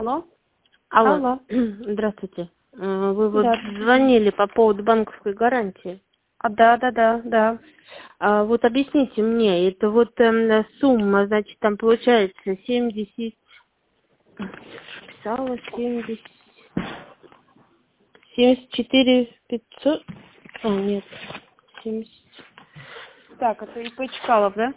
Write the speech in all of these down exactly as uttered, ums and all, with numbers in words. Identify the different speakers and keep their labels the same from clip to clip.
Speaker 1: Алло?
Speaker 2: Алло,
Speaker 1: Алло.
Speaker 2: здравствуйте. Э, Вы вот
Speaker 1: Да.
Speaker 2: звонили по поводу банковской гарантии.
Speaker 1: А, да, да, да, да.
Speaker 2: А вот объясните мне, это вот эм, сумма, значит, там получается семьдесят, писала семьдесят, семьдесят четыре пятьсот, а нет, семьдесят.
Speaker 1: Так, это ИП Чкалов, да?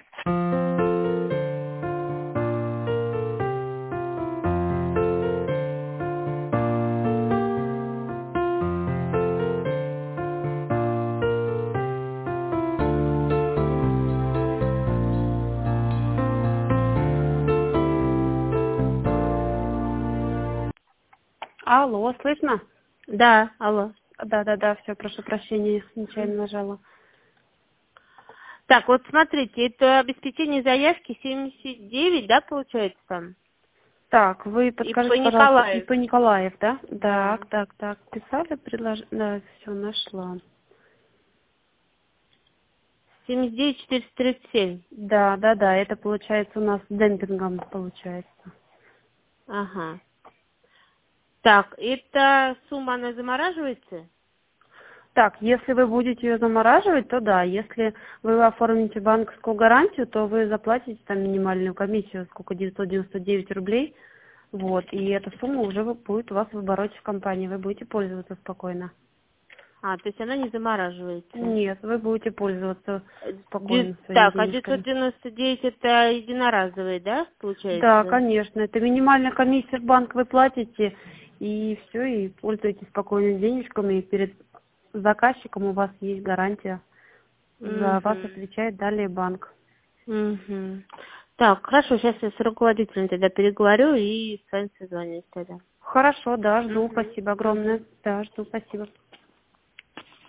Speaker 1: Алло, слышно?
Speaker 2: Да, алло.
Speaker 1: Да, да, да, все, прошу прощения, нечаянно нажала.
Speaker 2: Так, вот смотрите, это обеспечение заявки семьдесят девять, да, получается там?
Speaker 1: Так, вы
Speaker 2: ИП
Speaker 1: подскажите, пожалуйста,
Speaker 2: Николаев.
Speaker 1: ИП Николаев, да?
Speaker 2: Да.
Speaker 1: Так, так, так, писали, предлож... Да, все, нашла.
Speaker 2: семьдесят девять четыреста тридцать семь.
Speaker 1: Да, да, да, это получается у нас с демпингом получается.
Speaker 2: Ага. Так, эта сумма, она замораживается?
Speaker 1: Так, если вы будете ее замораживать, то да. Если вы оформите банковскую гарантию, то вы заплатите там минимальную комиссию, сколько, девятьсот девяносто девять рублей. Вот, и эта сумма уже вы- будет у вас в обороте в компании, вы будете пользоваться спокойно.
Speaker 2: А, то есть она не замораживается.
Speaker 1: Нет, вы будете пользоваться
Speaker 2: Э, дев-
Speaker 1: спокойно своими
Speaker 2: Так, а девятьсот
Speaker 1: денежками.
Speaker 2: девяносто девять это единоразовый, да,
Speaker 1: Да,
Speaker 2: получается?
Speaker 1: конечно, это минимальная комиссия в банк вы платите, и все, и пользуетесь спокойно денежками, и перед заказчиком у вас есть гарантия. За вас
Speaker 2: Угу.
Speaker 1: отвечает далее банк.
Speaker 2: Угу. Так, хорошо, сейчас я с руководителем тогда переговорю и с вами созвонюсь тогда.
Speaker 1: Хорошо, да, жду.
Speaker 2: Угу.
Speaker 1: Спасибо
Speaker 2: Угу.
Speaker 1: огромное. Да, жду. Спасибо.